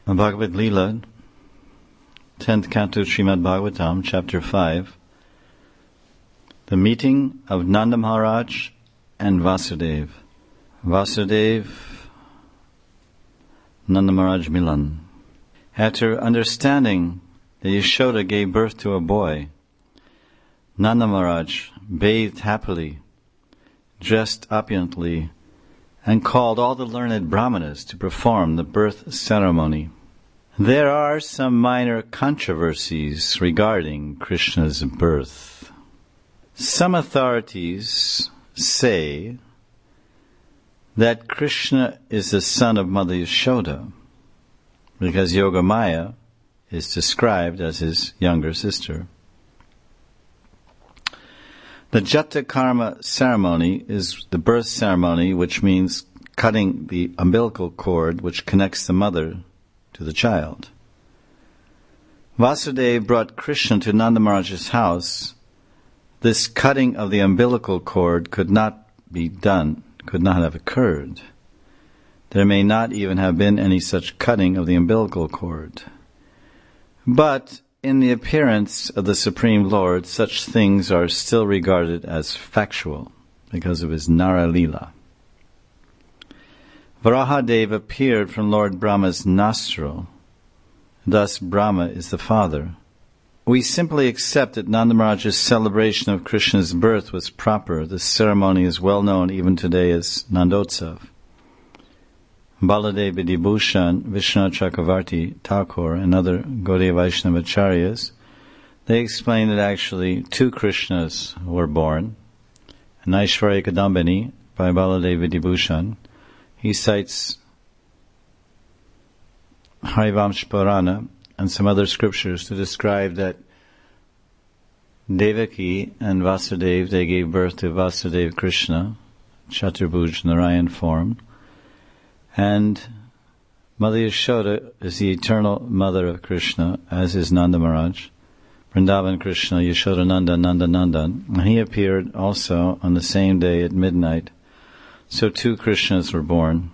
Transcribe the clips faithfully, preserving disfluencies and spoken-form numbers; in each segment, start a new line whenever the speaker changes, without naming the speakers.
Bhagavad Leela, tenth Canto, Srimad Bhagavatam, Chapter five. The meeting of Nanda Maharaj and Vasudeva. Vasudeva, Nanda Maharaj Milan. After understanding that Yashoda gave birth to a boy, Nanda Maharaj bathed happily, dressed opulently, and called all the learned brahmanas to perform the birth ceremony. There are some minor controversies regarding Krishna's birth. Some authorities say that Krishna is the son of Mother Yashoda, because Yogamaya is described as his younger sister. The Jatakarma ceremony is the birth ceremony, which means cutting the umbilical cord which connects the mother to the child. Vasudeva brought Krishna to Nanda Maharaj's house. This cutting of the umbilical cord could not be done, could not have occurred. There may not even have been any such cutting of the umbilical cord. But in the appearance of the Supreme Lord, such things are still regarded as factual because of his Nara Leela. Varahadev appeared from Lord Brahma's nostril. Thus Brahma is the father. We simply accept that Nanda Maharaj's celebration of Krishna's birth was proper. This ceremony is well known even today as Nandotsav. Baladev Vidibhushan, Vishwanath Chakravarti Thakur, and other Gaudiya Vaishnava Acharyas, they explain that actually two Krishnas were born. An Aishwarya Kadambini by Baladev Vidibhushan. He cites Harivamsa Purana and some other scriptures to describe that Devaki and Vasudeva, they gave birth to Vasudeva Krishna, Chaturbhuj Narayan form. And Mother Yashoda is the eternal mother of Krishna, as is Nanda Maharaj. Vrindavan Krishna, Yashoda Nanda, Nanda Nandan. And he appeared also on the same day at midnight. So two Krishnas were born.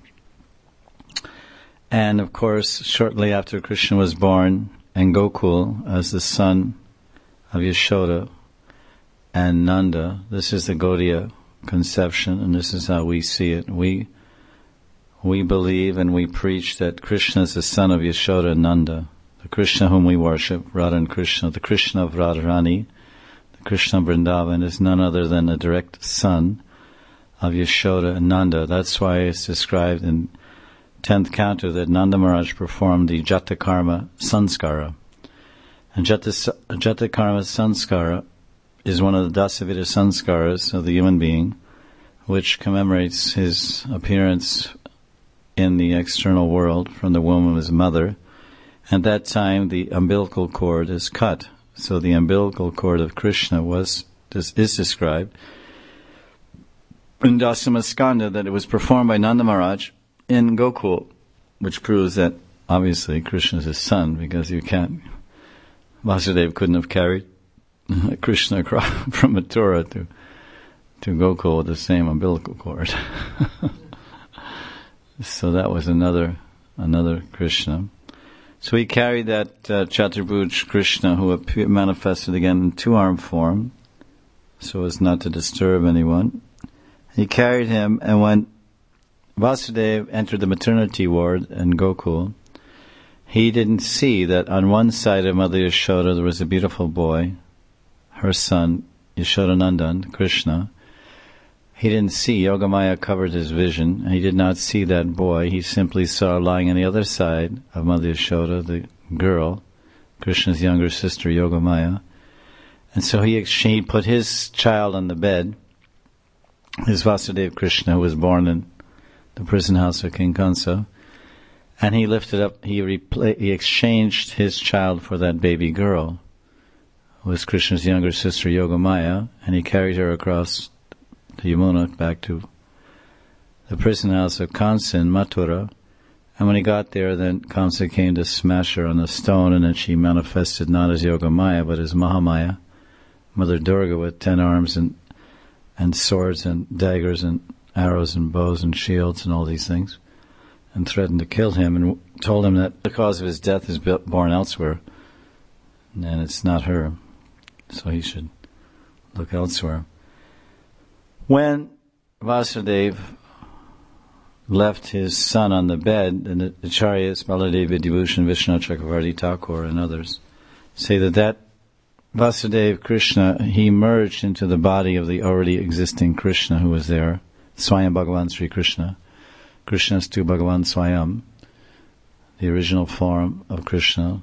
And of course, shortly after Krishna was born, and Gokul as the son of Yashoda and Nanda, this is the Gaudiya conception, and this is how we see it. We We believe and we preach that Krishna is the son of Yashoda and Nanda, the Krishna whom we worship, Radha and Krishna. The Krishna of Radharani, the Krishna of Vrindavan, is none other than a direct son of Yashoda and Nanda. That's why it's described in tenth canto that Nanda Maharaj performed the Jatakarma Sanskara. And Jata, Jatakarma Sanskara is one of the Dasavita Sanskaras of the human being, which commemorates his appearance in the external world from the womb of his mother. At that time, the umbilical cord is cut. So the umbilical cord of Krishna was is, is described in Dasamaskanda that it was performed by Nanda Maharaj in Gokul, which proves that obviously Krishna is his son, because you can't, Vasudeva couldn't have carried Krishna across from Mathura to to Gokul with the same umbilical cord. So that was another another Krishna. So he carried that uh, Chaturbhuj Krishna, who appeared, manifested again in two-armed form, so as not to disturb anyone. He carried him, and when Vasudeva entered the maternity ward in Gokul, he didn't see that on one side of Mother Yashoda there was a beautiful boy, her son, Yashodanandan, Krishna. He didn't see, Yogamaya covered his vision, and he did not see that boy. He simply saw lying on the other side of Mother Yashoda, the girl, Krishna's younger sister, Yogamaya. And so he, he put his child on the bed, his Vasudeva Krishna, who was born in the prison house of King Kansa, and he lifted up, he, repla- he exchanged his child for that baby girl, who was Krishna's younger sister, Yogamaya, and he carried her across the Yamuna back to the prison house of Kansa in Mathura. And when he got there, then Kamsa came to smash her on the stone, and then she manifested not as Yogamaya but as Mahamaya, Mother Durga, with ten arms and and swords and daggers and arrows and bows and shields and all these things. and threatened to kill him and told him that the cause of his death is born elsewhere and it's not her, so he should look elsewhere. When Vasudeva left his son on the bed, and the Acharyas, Baladev Vidyabhushan, Vishnu Chakravarti Thakur and others say that that Vasudeva Krishna, he merged into the body of the already existing Krishna who was there, Swayam Bhagavan Sri Krishna. Krishnastu Bhagavan Swayam, the original form of Krishna,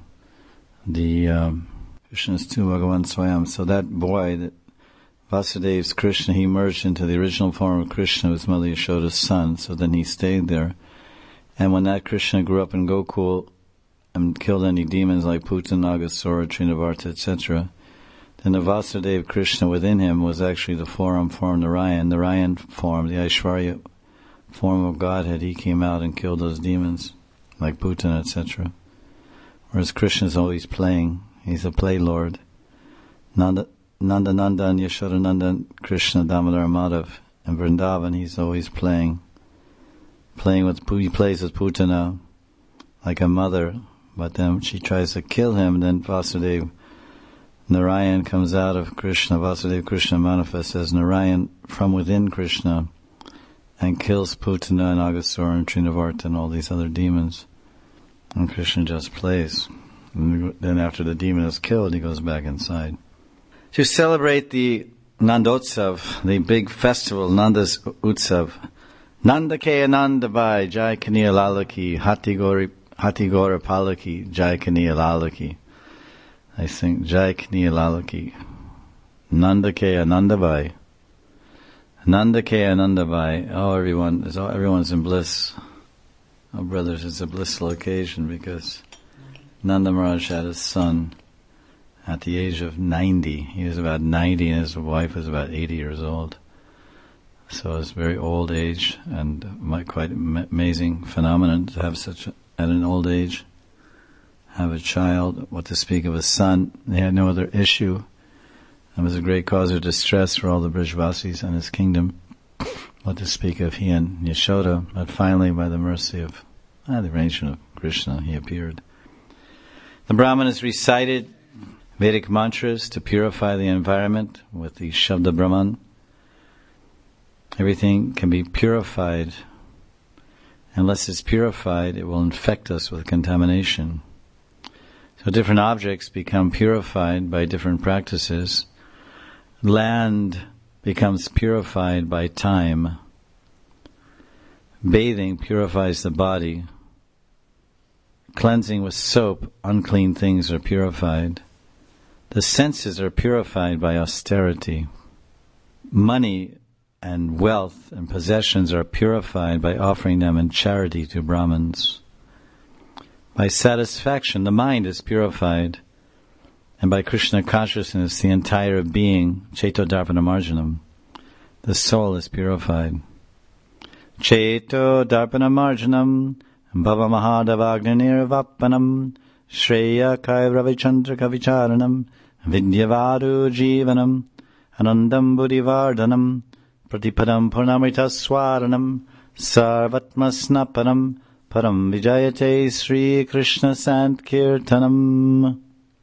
the um, Krishnastu Bhagavan Swayam. So that boy, that Vasudeva's Krishna, he merged into the original form of Krishna, who was Mother Yashoda's son, so then he stayed there. And when that Krishna grew up in Gokul and killed any demons like Putan, Nagasura, Trinavarta, et cetera, then the Vasudeva Krishna within him was actually the four-arm form, Narayan, Narayan form, the Aishwarya form of Godhead. He came out and killed those demons like Putan, et cetera. Whereas Krishna is always playing. He's a play lord. Nanda Nanda Nandan, Yashoda Nandan, Krishna, Damodar, Madhav, and Vrindavan, he's always playing. Playing with, he plays with Putana like a mother, but then she tries to kill him, then Vasudeva, Narayan comes out of Krishna, Vasudeva Krishna manifests as Narayan from within Krishna and kills Putana and Agasura and Trinavarta and all these other demons. And Krishna just plays. And then after the demon is killed, he goes back inside. To celebrate the Nandotsav, the big festival, Nanda's Utsav, Nanda Ke Ananda Bhai, Jai Kaniya Lalaki, Hati Gori, Hati Gora Palaki, Jai Kaniya Lalaki. I sing Jai Kaniya Lalaki. Nanda Ke Ananda Bhai. Nanda Ke Ananda Bhai. Oh, everyone, everyone's in bliss. Oh, brothers, it's a blissful occasion because Nanda Maharaj had a son at the age of ninety. He was about ninety and his wife was about eighty years old. So it's a very old age and quite amazing phenomenon to have such, a, at an old age, have a child, what to speak of a son. They had no other issue. It was a great cause of distress for all the Brijvasis and his kingdom. What to speak of he and Yashoda, but finally by the mercy of ah, the arrangement of Krishna, he appeared. The Brahmanas recited Vedic mantras to purify the environment with the Shabda Brahman. Everything can be purified. Unless it's purified, it will infect us with contamination. So different objects become purified by different practices. Land becomes purified by time. Bathing purifies the body. Cleansing with soap, unclean things are purified. The senses are purified by austerity. Money and wealth and possessions are purified by offering them in charity to Brahmins. By satisfaction, the mind is purified, and by Krishna consciousness, the entire being, Cheto Darpana Marjanam, the soul is purified. Cheto Darpana Marjanam, Bhava Mahadavagninir Vapanam, Shreya Kairavichandra Kavicharanam, Vidyavadu Jivanam, Anandam Buddhivardhanam, Pratipadam Purnamrita Swaranam, Sarvatma Snapanam, Param Vijayate Sri Krishna Sankirtanam.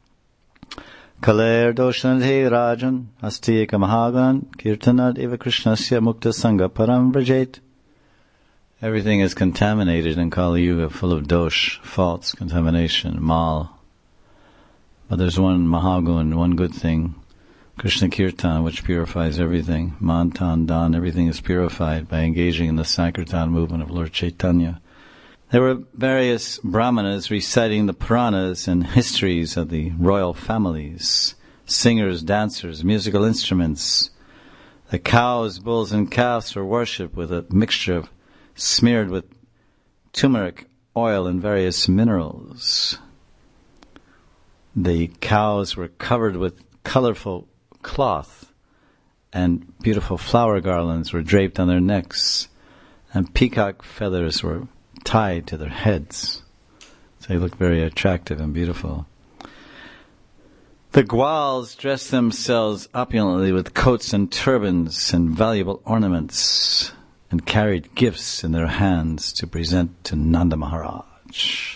Kaler Doshanadhe Rajan, Astiyaka Mahagan, Kirtanad Eva Krishnasya Mukta Sangha Param Vrajet. Everything is contaminated in Kali Yuga, full of dosh, faults, contamination, mal. But there's one Mahagun, one good thing, Krishna Kirtan, which purifies everything. Mantan, Dan, everything is purified by engaging in the Sankirtan movement of Lord Chaitanya. There were various brahmanas reciting the Puranas and histories of the royal families, singers, dancers, musical instruments. The cows, bulls, and calves were worshipped with a mixture of smeared with turmeric oil and various minerals. The cows were covered with colorful cloth, and beautiful flower garlands were draped on their necks, and peacock feathers were tied to their heads. So they looked very attractive and beautiful. The Gwals dressed themselves opulently with coats and turbans and valuable ornaments. and carried gifts in their hands to present to Nanda Maharaj.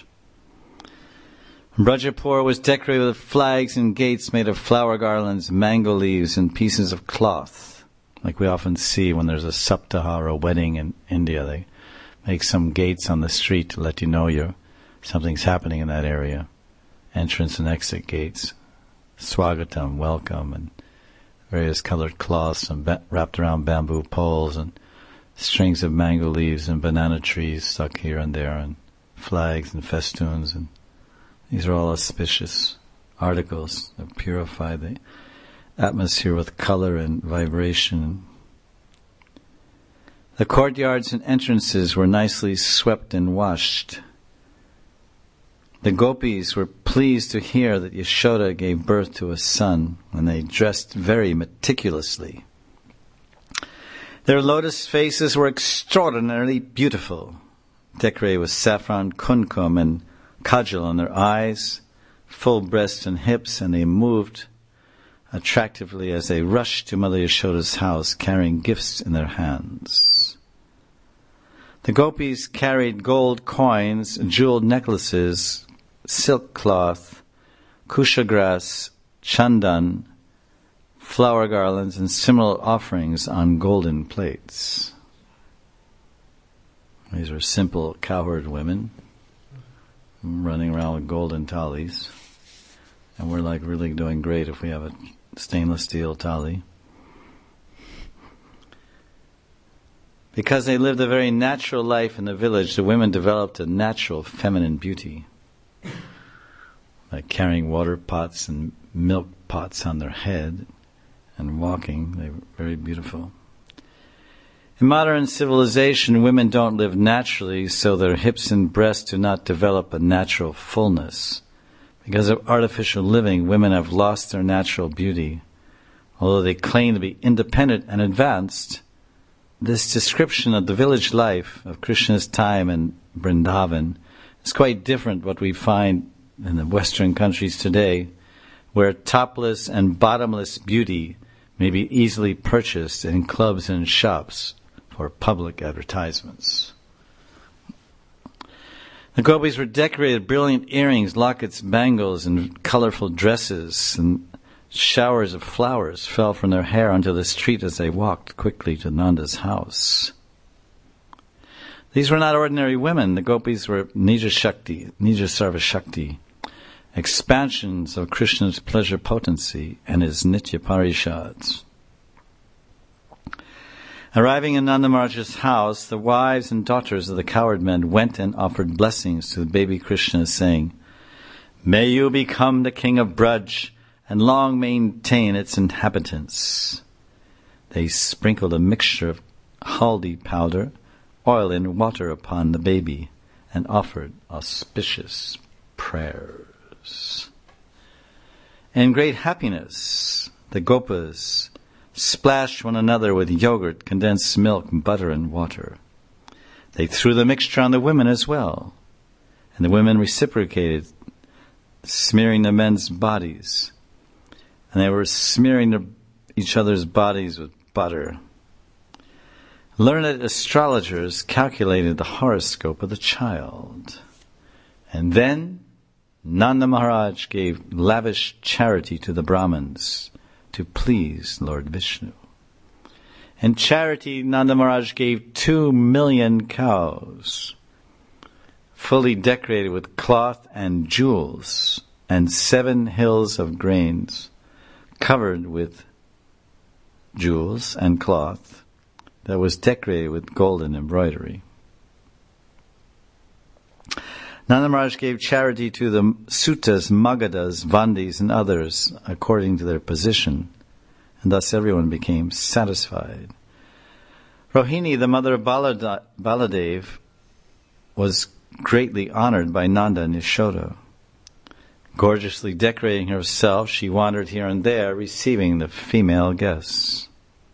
Brajapur was decorated with flags and gates made of flower garlands, mango leaves, and pieces of cloth, like we often see when there's a saptaha or a wedding in India. They make some gates on the street to let you know you're, something's happening in that area. Entrance and exit gates, swagatam, welcome, and various colored cloths and ba- wrapped around bamboo poles and strings of mango leaves and banana trees stuck here and there and flags and festoons. And these are all auspicious articles that purify the atmosphere with color and vibration. The courtyards and entrances were nicely swept and washed. The gopis were pleased to hear that Yashoda gave birth to a son, and they dressed very meticulously. Their lotus faces were extraordinarily beautiful, decorated with saffron, kumkum, and kajal on their eyes, full breasts and hips, and they moved attractively as they rushed to Mother Yashoda's house, carrying gifts in their hands. The gopis carried gold coins, jeweled necklaces, silk cloth, kusha grass, chandan, flower garlands, and similar offerings on golden plates. These were simple cowherd women running around with golden thalis. And we're like really doing great if we have a stainless steel thali. Because they lived a very natural life in the village, the women developed a natural feminine beauty. Like carrying water pots and milk pots on their head and walking, they were very beautiful. In modern civilization, women don't live naturally, so their hips and breasts do not develop a natural fullness. Because of artificial living, women have lost their natural beauty. Although they claim to be independent and advanced, this description of the village life of Krishna's time in Vrindavan is quite different what we find in the Western countries today, where topless and bottomless beauty may be easily purchased in clubs and shops for public advertisements. The gopis were decorated with brilliant earrings, lockets, bangles, and colorful dresses, and showers of flowers fell from their hair onto the street as they walked quickly to Nanda's house. These were not ordinary women. The gopis were Nija Shakti, Nija Sarva Shakti, expansions of Krishna's pleasure potency and his Nitya Parishads. Arriving in Nanda Maharaj's house, the wives and daughters of the cowherd men went and offered blessings to the baby Krishna, saying, "May you become the king of Braj and long maintain its inhabitants." They sprinkled a mixture of haldi powder, oil, and water upon the baby and offered auspicious prayers. In great happiness, the gopas splashed one another with yogurt, condensed milk, butter, and water. They threw the mixture on the women as well, and the women reciprocated, smearing the men's bodies. And they were smearing the, each other's bodies with butter. Learned astrologers calculated the horoscope of the child. And then Nanda Maharaj gave lavish charity to the Brahmins to please Lord Vishnu. In charity, Nanda Maharaj gave two million cows, fully decorated with cloth and jewels, and seven hills of grains, covered with jewels and cloth that was decorated with golden embroidery. Nanda Maharaj gave charity to the Sutas, Magadas, Vandis, and others according to their position, and thus everyone became satisfied. Rohini, the mother of Balada- Baladev, was greatly honored by Nanda and Yashoda. Gorgeously decorating herself, she wandered here and there, receiving the female guests.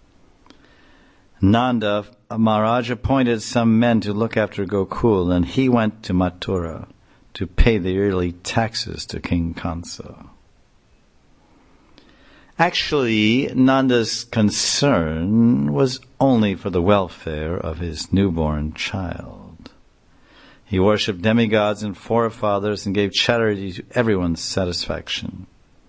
Nanda Maharaj appointed some men to look after Gokul, and he went to Mathura to pay the yearly taxes to King Kansa. Actually, Nanda's concern was only for the welfare of his newborn child. He worshipped demigods and forefathers and gave charity to everyone's satisfaction.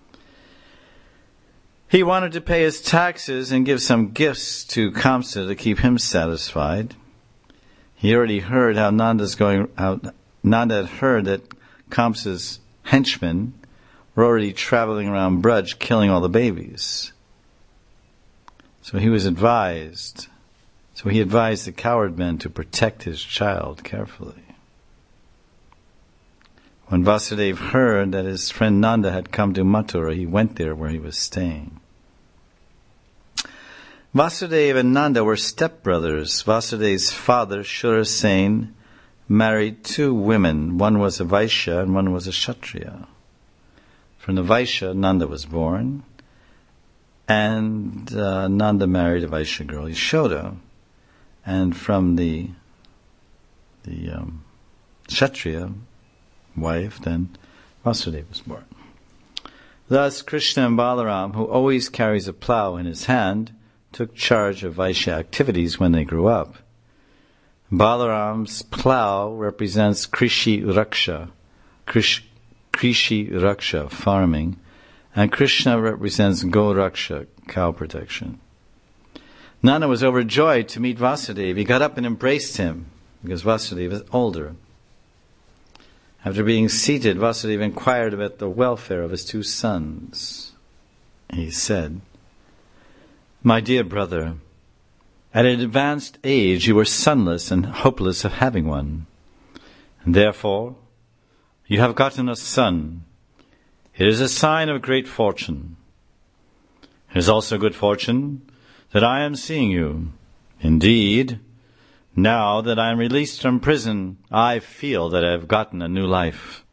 He wanted to pay his taxes and give some gifts to Kamsa to keep him satisfied. He already heard how Nanda's going. How Nanda had heard that Kamsa's henchmen were already traveling around Braj, killing all the babies. So he was advised. So he advised the coward men to protect his child carefully. When Vasudeva heard that his friend Nanda had come to Mathura, he went there where he was staying. Vasudeva and Nanda were stepbrothers. Vasudeva's father, Shurasen, married two women. One was a Vaishya and one was a Kshatriya. From the Vaishya, Nanda was born, and uh, Nanda married a Vaishya girl, Yashoda, and from the the um, Kshatriya wife, then Vasudeva was born. Thus, Krishna and Balaram, who always carries a plow in his hand, took charge of Vaishya activities when they grew up. Balaram's plow represents Krishi Raksha, Krish, Krishi Raksha, farming, and Krishna represents Go Raksha, cow protection. Nanda was overjoyed to meet Vasudeva. He got up and embraced him, because Vasudeva was older. After being seated, Vasudeva inquired about the welfare of his two sons. He said, "My dear brother, at an advanced age you were sonless and hopeless of having one. And therefore, you have gotten a son. It is a sign of great fortune. It is also good fortune that I am seeing you. Indeed, now that I am released from prison, I feel that I have gotten a new life.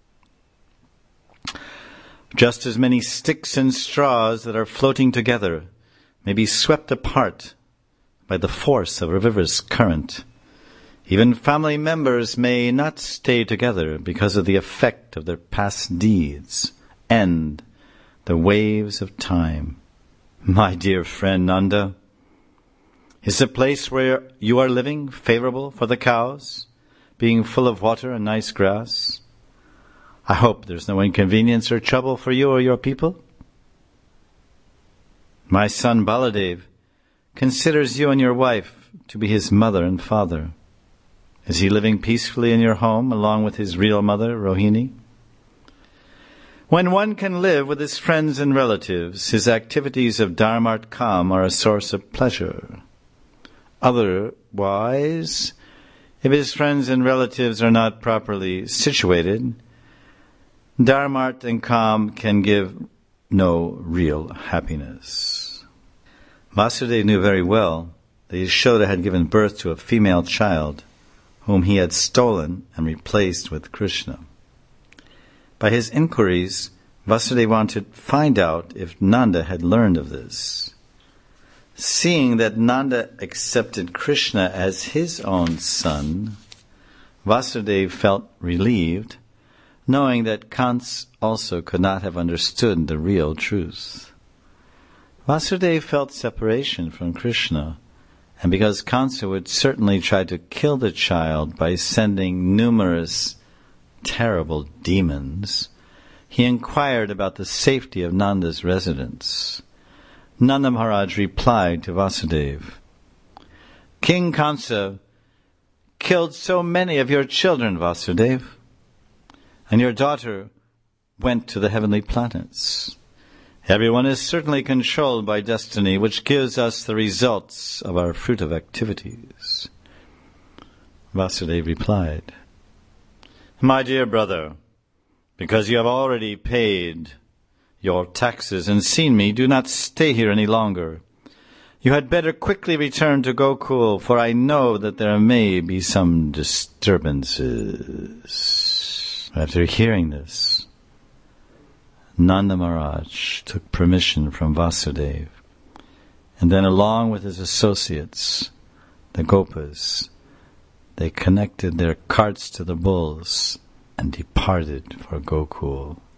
Just as many sticks and straws that are floating together may be swept apart by the force of a river's current, even family members may not stay together because of the effect of their past deeds and the waves of time. My dear friend Nanda, is the place where you are living favorable for the cows, being full of water and nice grass? I hope there's no inconvenience or trouble for you or your people. My son Baladev considers you and your wife to be his mother and father. Is he living peacefully in your home along with his real mother, Rohini? When one can live with his friends and relatives, his activities of dharmarth-kam are a source of pleasure. Otherwise, if his friends and relatives are not properly situated, dharmarth and kam can give no real happiness. Vasudeva knew very well that Yashoda had given birth to a female child whom he had stolen and replaced with Krishna. By his inquiries, Vasudeva wanted to find out if Nanda had learned of this. Seeing that Nanda accepted Krishna as his own son, Vasudeva felt relieved, knowing that Kans also could not have understood the real truth. Vasudeva felt separation from Krishna, and because Kansa would certainly try to kill the child by sending numerous terrible demons, he inquired about the safety of Nanda's residence. Nanda Maharaj replied to Vasudeva, King Kansa killed so many of your children, Vasudeva, and your daughter went to the heavenly planets. Everyone is certainly controlled by destiny, which gives us the results of our fruitive activities. Vasudeva replied, My dear brother, because you have already paid your taxes and seen me, do not stay here any longer. You had better quickly return to Gokul, for I know that there may be some disturbances. After hearing this, Nanda Maharaj took permission from Vasudeva, and then along with his associates, the Gopas, they connected their carts to the bulls and departed for Gokul.